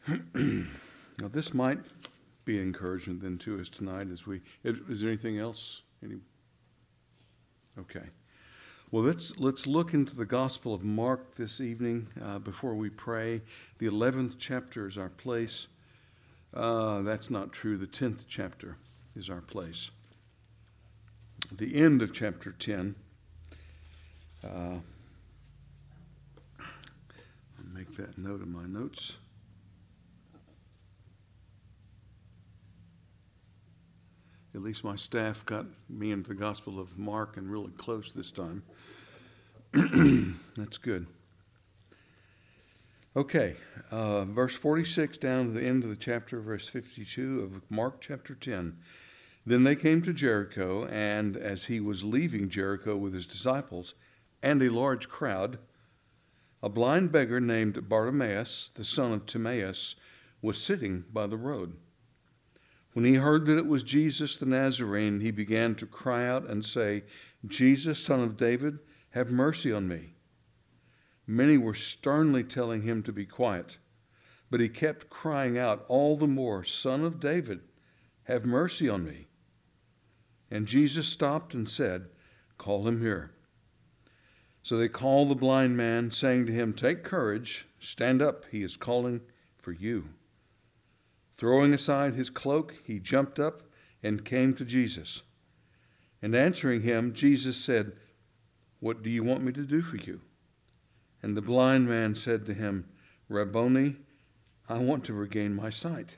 Now, this might be an encouragement then to us tonight as is there anything else? Okay. Well, let's look into the Gospel of Mark this evening before we pray. The 11th chapter is our place. That's not true. The 10th chapter is our place. The end of chapter 10. I'll make that note in my notes. At least my staff got me into the Gospel of Mark and really close this time. That's good. Okay, verse 46 down to the end of the chapter, verse 52 of Mark chapter 10. Then they came to Jericho, and as he was leaving Jericho with his disciples and a large crowd, a blind beggar named Bartimaeus, the son of Timaeus, was sitting by the road. When he heard that it was Jesus the Nazarene, he began to cry out and say, "Jesus, Son of David, have mercy on me." Many were sternly telling him to be quiet, but he kept crying out all the more, "Son of David, have mercy on me." And Jesus stopped and said, "Call him here." So they called the blind man, saying to him, "Take courage, stand up, he is calling for you." Throwing aside his cloak, he jumped up and came to Jesus. And answering him, Jesus said, "What do you want me to do for you?" And the blind man said to him, "Rabboni, I want to regain my sight."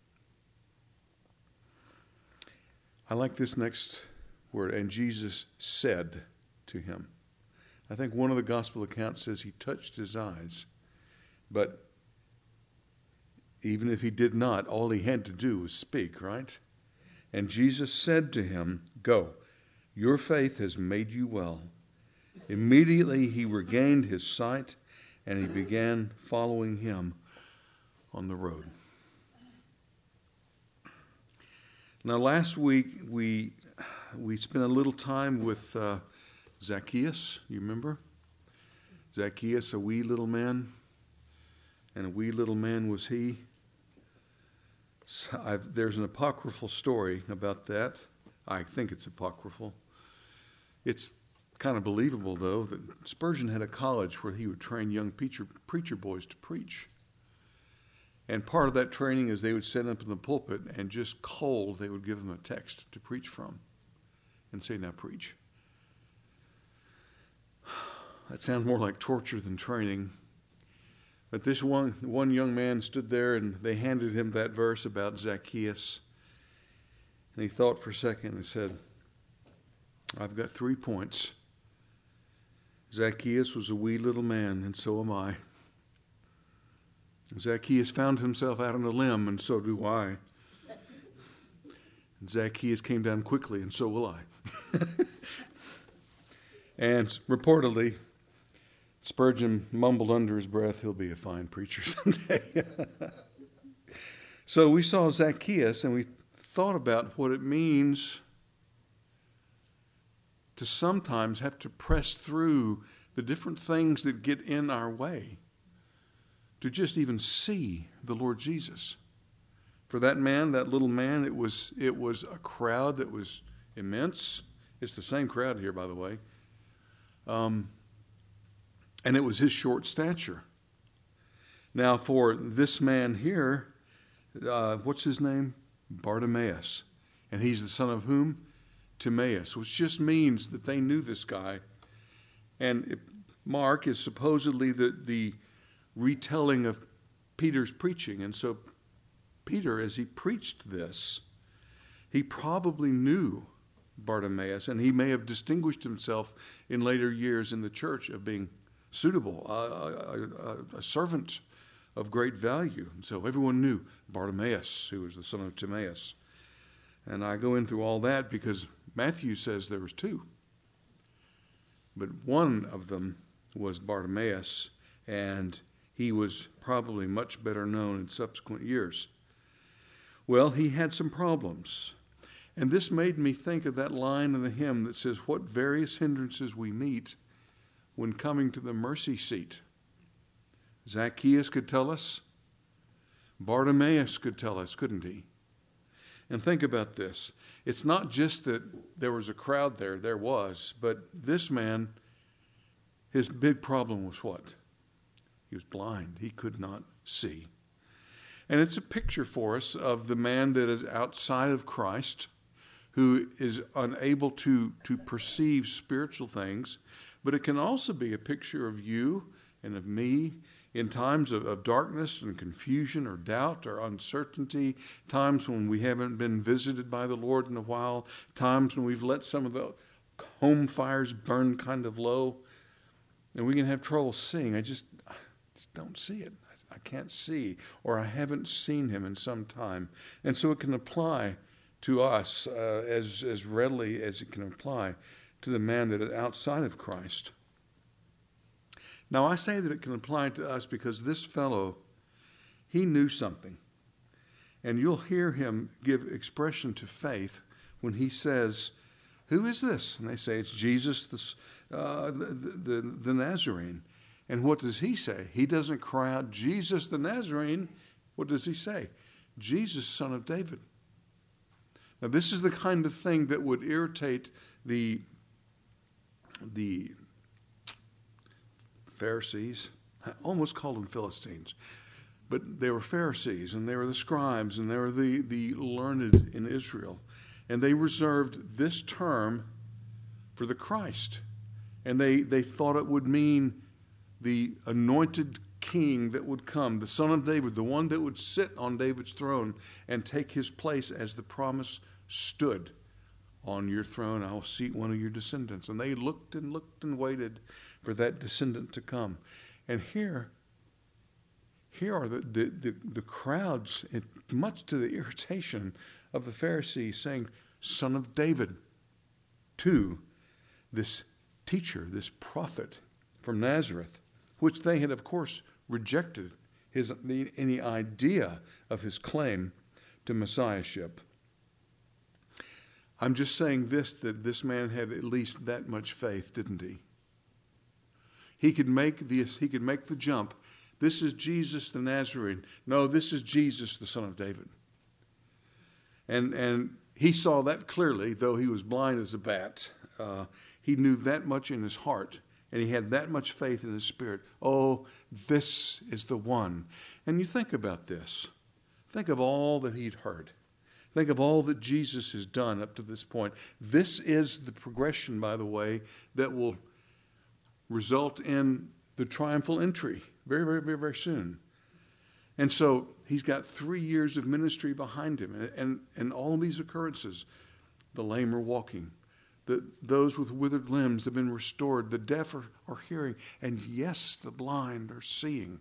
I like this next word, and Jesus said to him. I think one of the gospel accounts says he touched his eyes, but even if he did not, all he had to do was speak, right? And Jesus said to him, "Go, your faith has made you well." Immediately he regained his sight, and he began following him on the road. Now, last week we spent a little time with Zacchaeus. You remember? Zacchaeus, a wee little man, and a wee little man was he. There's an apocryphal story about that. I think it's apocryphal. It's kind of believable, though, that Spurgeon had a college where he would train young preacher boys to preach. And part of that training is they would set up in the pulpit and just cold, they would give them a text to preach from and say, "Now preach." That sounds more like torture than training. But this one young man stood there, and they handed him that verse about Zacchaeus. And he thought for a second and said, "I've got 3 points. Zacchaeus was a wee little man, and so am I. Zacchaeus found himself out on a limb, and so do I. And Zacchaeus came down quickly, and so will I." And reportedly, Spurgeon mumbled under his breath, "He'll be a fine preacher someday." So we saw Zacchaeus, and we thought about what it means to sometimes have to press through the different things that get in our way to just even see the Lord Jesus. For that man, that little man, it was a crowd that was immense. It's the same crowd here, by the way. And it was his short stature. Now, for this man here, what's his name? Bartimaeus. And he's the son of whom? Timaeus, which just means that they knew this guy. And Mark is supposedly the retelling of Peter's preaching. And so Peter, as he preached this, he probably knew Bartimaeus, and he may have distinguished himself in later years in the church of being suitable, a servant of great value. So everyone knew Bartimaeus, who was the son of Timaeus. And I go in through all that because Matthew says there was 2. But one of them was Bartimaeus, and he was probably much better known in subsequent years. Well, he had some problems. And this made me think of that line in the hymn that says, "What various hindrances we meet when coming to the mercy seat." Zacchaeus could tell us Bartimaeus could tell us, couldn't he? And think about this. It's not just that there was a crowd there. There was. But this man, his big problem was what? He was blind. He could not see. And it's a picture for us of the man that is outside of Christ, who is unable to perceive spiritual things. But it can also be a picture of you and of me in times of darkness and confusion or doubt or uncertainty, times when we haven't been visited by the Lord in a while, times when we've let some of the home fires burn kind of low, and we can have trouble seeing. I just don't see it. I can't see, or I haven't seen him in some time. And so it can apply to us as readily as it can apply to the man that is outside of Christ. Now, I say that it can apply to us because this fellow, he knew something. And you'll hear him give expression to faith when he says, "Who is this?" And they say, "It's Jesus, the Nazarene." And what does he say? He doesn't cry out, "Jesus the Nazarene." What does he say? "Jesus, son of David." Now, this is the kind of thing that would irritate the Pharisees. I almost called them Philistines. But they were Pharisees, and they were the scribes, and they were the learned in Israel. And they reserved this term for the Christ. And they thought it would mean the anointed king that would come, the son of David, the one that would sit on David's throne and take his place as the promise stood. "On your throne, I'll seat one of your descendants." And they looked and waited for that descendant to come. And here are the crowds, much to the irritation of the Pharisees, saying, "Son of David," to this teacher, this prophet from Nazareth, which they had, of course, rejected any idea of his claim to messiahship. I'm just saying that this man had at least that much faith, didn't he? He could make the jump. This is Jesus the Nazarene. No, this is Jesus the son of David. And he saw that clearly, though he was blind as a bat. He knew that much in his heart, and he had that much faith in his spirit. Oh, this is the one. And you think about this. Think of all that he'd heard. Think of all that Jesus has done up to this point. This is the progression, by the way, that will result in the triumphal entry very, very, very, very soon. And so he's got 3 years of ministry behind him, and all these occurrences. The lame are walking. Those with withered limbs have been restored. The deaf are hearing. And yes, the blind are seeing.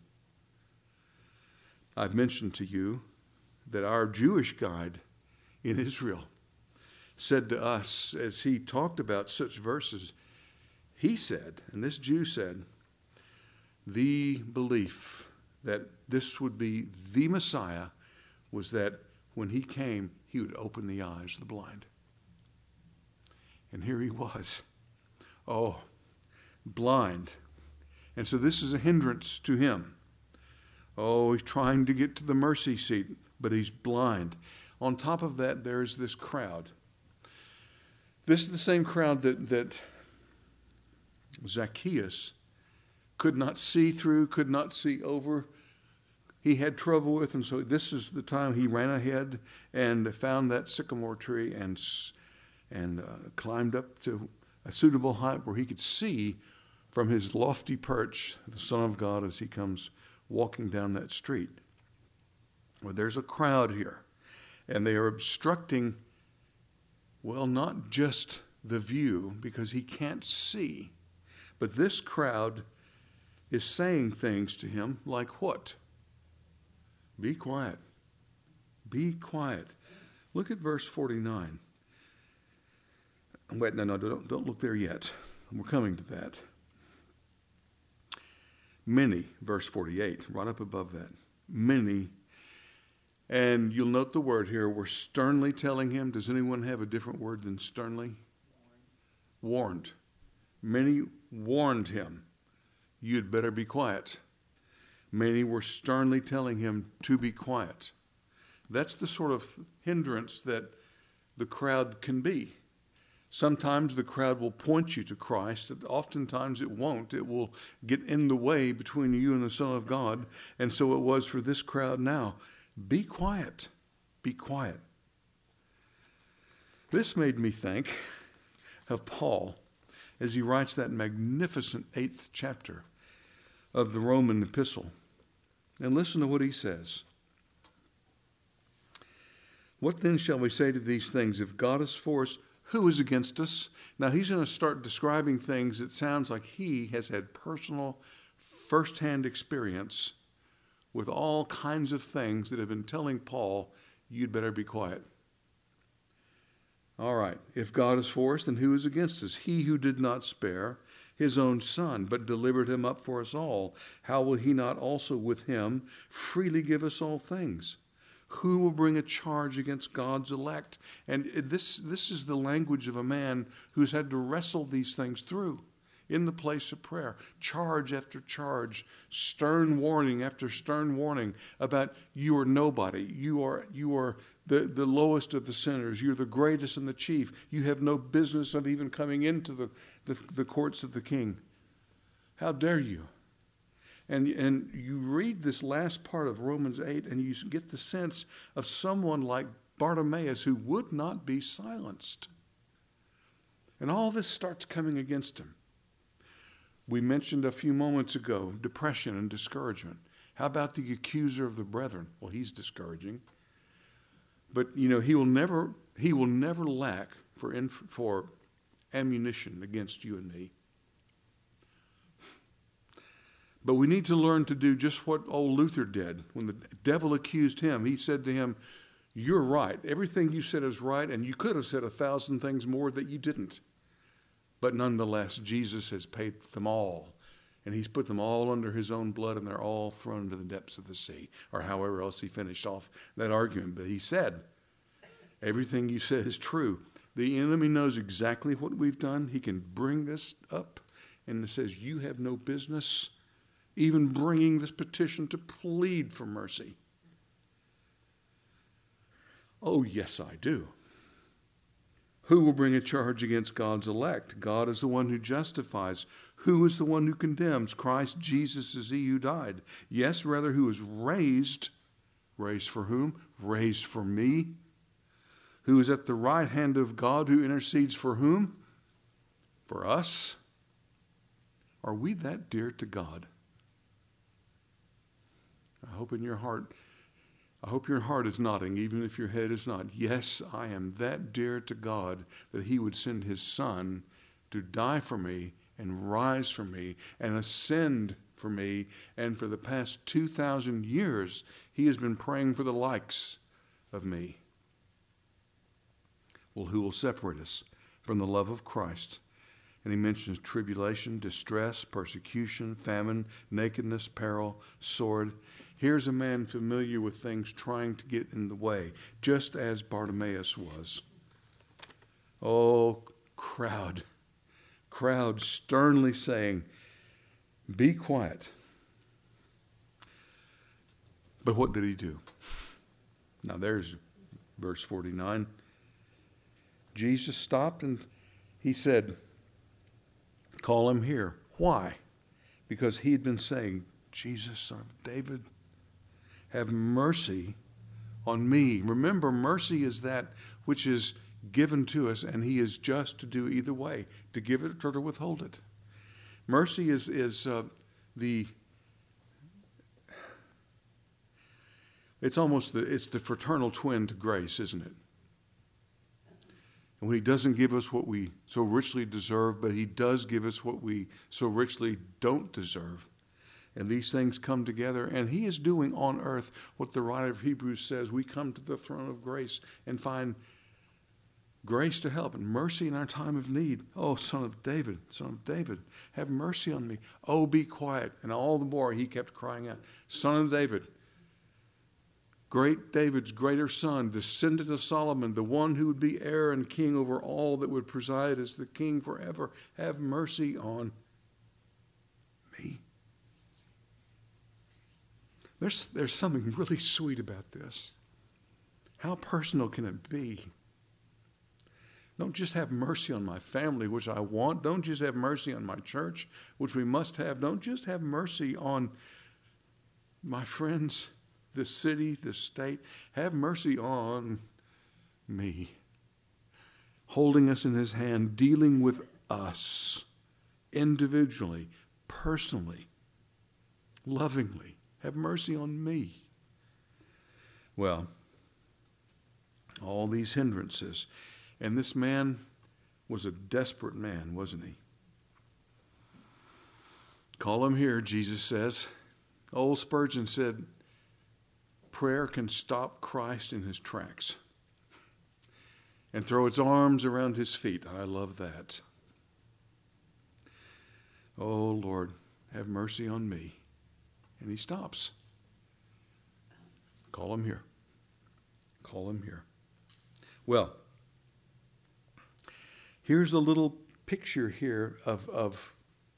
I've mentioned to you that our Jewish guide in Israel said to us, as he talked about such verses, he said, and this Jew said, the belief that this would be the Messiah was that when he came, he would open the eyes of the blind. And here he was. Oh, blind. And so this is a hindrance to him. Oh, he's trying to get to the mercy seat, but he's blind. On top of that, there's this crowd. This is the same crowd that Zacchaeus could not see through, could not see over. He had trouble with, and so this is the time he ran ahead and found that sycamore tree and climbed up to a suitable height where he could see from his lofty perch the Son of God as he comes walking down that street. Well, there's a crowd here, and they are obstructing, well, not just the view because he can't see, but this crowd is saying things to him like what? Be quiet. Be quiet. Look at verse 49. Wait, no, don't look there yet. We're coming to that. Many, verse 48, right up above that. Many, and you'll note the word here, were sternly telling him. Does anyone have a different word than sternly? Warned. Many warned him, you'd better be quiet. Many were sternly telling him to be quiet. That's the sort of hindrance that the crowd can be. Sometimes the crowd will point you to Christ, and oftentimes it won't. It will get in the way between you and the Son of God, and so it was for this crowd now. Be quiet. Be quiet. This made me think of Paul as he writes that magnificent 8th chapter of the Roman epistle. And listen to what he says. What then shall we say to these things? If God is for us, who is against us? Now he's going to start describing things that sounds like he has had personal, firsthand experience with all kinds of things that have been telling Paul, you'd better be quiet. All right, if God is for us, then who is against us? He who did not spare his own son, but delivered him up for us all, how will he not also with him freely give us all things? Who will bring a charge against God's elect? And this is the language of a man who's had to wrestle these things through in the place of prayer. Charge after charge, stern warning after stern warning about you are nobody. You are the lowest of the sinners. You're the greatest and the chief. You have no business of even coming into the courts of the king. How dare you? And you read this last part of Romans 8 and you get the sense of someone like Bartimaeus who would not be silenced. And all this starts coming against him. We mentioned a few moments ago depression and discouragement. How about the accuser of the brethren? Well, he's discouraging. But he will never lack for ammunition against you and me. But we need to learn to do just what old Luther did. When the devil accused him, he said to him, you're right. Everything you said is right, and you could have said 1,000 things more that you didn't. But nonetheless, Jesus has paid them all. And he's put them all under his own blood, and they're all thrown into the depths of the sea. Or however else he finished off that argument. But he said, everything you said is true. The enemy knows exactly what we've done. He can bring this up, and it says, you have no business even bringing this petition to plead for mercy. Oh, yes, I do. Who will bring a charge against God's elect? God is the one who justifies. Who is the one who condemns? Christ Jesus is he who died. Yes, rather, who is raised. Raised for whom? Raised for me. Who is at the right hand of God, who intercedes for whom? For us. Are we that dear to God? I hope your heart is nodding, even if your head is not. Yes, I am that dear to God that he would send his son to die for me and rise for me and ascend for me. And for the past 2,000 years, he has been praying for the likes of me. Well, who will separate us from the love of Christ? And he mentions tribulation, distress, persecution, famine, nakedness, peril, sword. Here's a man familiar with things trying to get in the way, just as Bartimaeus was. Oh, crowd sternly saying, be quiet. But what did he do? Now there's verse 49. Jesus stopped and he said, call him here. Why? Because he had been saying, Jesus, son of David, have mercy on me. Remember, mercy is that which is given to us, and he is just to do either way, to give it or to withhold it. Mercy is the fraternal twin to grace, isn't it? And when he doesn't give us what we so richly deserve, but he does give us what we so richly don't deserve. And these things come together, and he is doing on earth what the writer of Hebrews says. We come to the throne of grace and find grace to help and mercy in our time of need. Oh, son of David, have mercy on me. Oh, be quiet. And all the more he kept crying out, son of David, great David's greater son, descendant of Solomon, the one who would be heir and king over all that would preside as the king forever, have mercy on me. There's something really sweet about this. How personal can it be? Don't just have mercy on my family, which I want. Don't just have mercy on my church, which we must have. Don't just have mercy on my friends, this city, this state. Have mercy on me. Holding us in his hand, dealing with us individually, personally, lovingly. Have mercy on me. Well, all these hindrances. And this man was a desperate man, wasn't he? Call him here, Jesus says. Old Spurgeon said, prayer can stop Christ in his tracks and throw its arms around his feet. I love that. Oh, Lord, have mercy on me. And he stops. Call him here. Call him here. Well, here's a little picture here of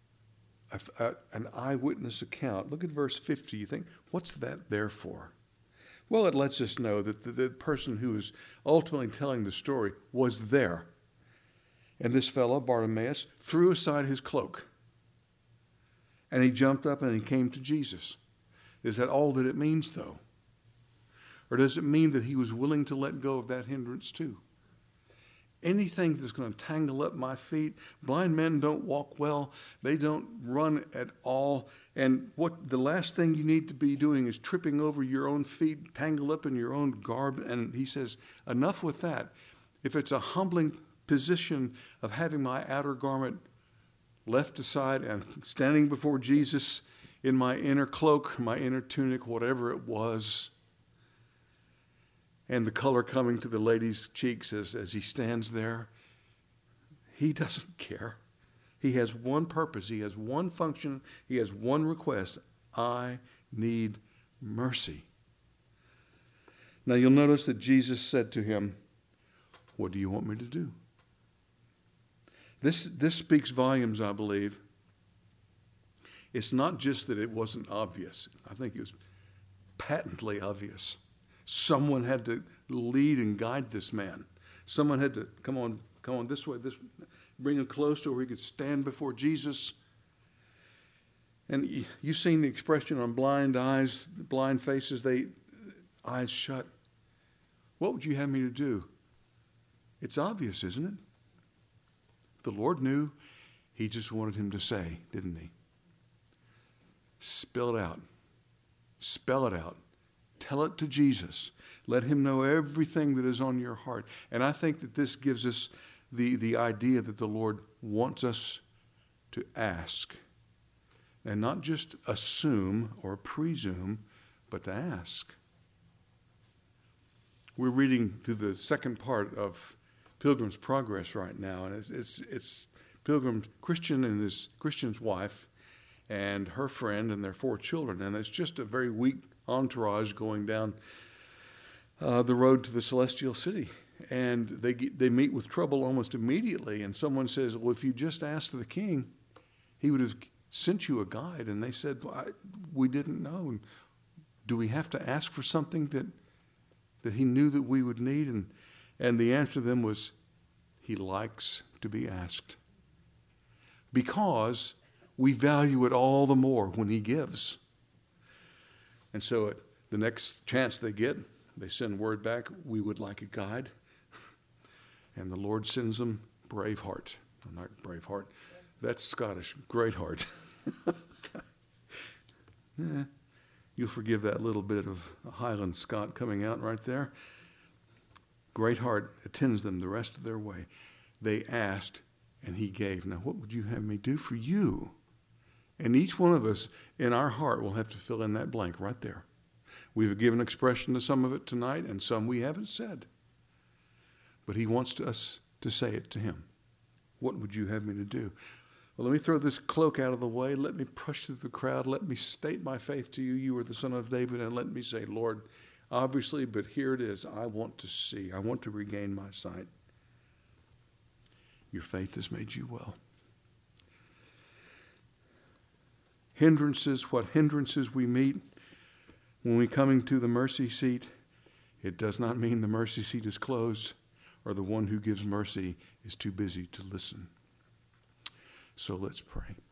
an eyewitness account. Look at verse 50. You think, what's that there for? Well, it lets us know that the person who is ultimately telling the story was there. And this fellow, Bartimaeus, threw aside his cloak. And he jumped up and he came to Jesus. Is that all that it means, though? Or does it mean that he was willing to let go of that hindrance too? Anything that's going to tangle up my feet. Blind men don't walk well. They don't run at all. And what the last thing you need to be doing is tripping over your own feet, tangled up in your own garb. And he says, enough with that. If it's a humbling position of having my outer garment left aside and standing before Jesus in my inner cloak, my inner tunic, whatever it was, and the color coming to the lady's cheeks as he stands there, he doesn't care. He has one purpose. He has one function. He has one request. I need mercy. Now you'll notice that Jesus said to him, what do you want me to do? This speaks volumes, I believe. It's not just that it wasn't obvious. I think it was patently obvious. Someone had to lead and guide this man. Someone had to, come on this way, bring him close to where he could stand before Jesus. And you've seen the expression on blind eyes, blind faces, eyes shut. What would you have me to do? It's obvious, isn't it? The Lord knew. He just wanted him to say, didn't he? Spell it out. Spell it out. Tell it to Jesus. Let him know everything that is on your heart. And I think that this gives us the idea that the Lord wants us to ask. And not just assume or presume, but to ask. We're reading through the second part of Pilgrim's Progress right now. And it's Christian and Christian's wife and her friend and their 4 children. And it's just a very weak entourage going down the road to the celestial city. And they meet with trouble almost immediately. And someone says, well, if you just asked the king, he would have sent you a guide. And they said, well, we didn't know. And do we have to ask for something that he knew that we would need? And the answer to them was, he likes to be asked. Because we value it all the more when he gives. And so at the next chance they get, they send word back, we would like a guide. And the Lord sends them Braveheart. Not Braveheart. That's Scottish. Greatheart. Yeah, you'll forgive that little bit of Highland Scot coming out right there. Greatheart attends them the rest of their way. They asked, and he gave. Now, what would you have me do for you? And each one of us in our heart will have to fill in that blank right there. We've given expression to some of it tonight, and some we haven't said. But he wants us to say it to him. What would you have me to do? Well, let me throw this cloak out of the way. Let me push through the crowd. Let me state my faith to you. You are the Son of David. And let me say, Lord, obviously, but here it is. I want to see. I want to regain my sight. Your faith has made you well. Hindrances, what hindrances we meet. When we coming to the mercy seat, it does not mean the mercy seat is closed or the one who gives mercy is too busy to listen. So let's pray.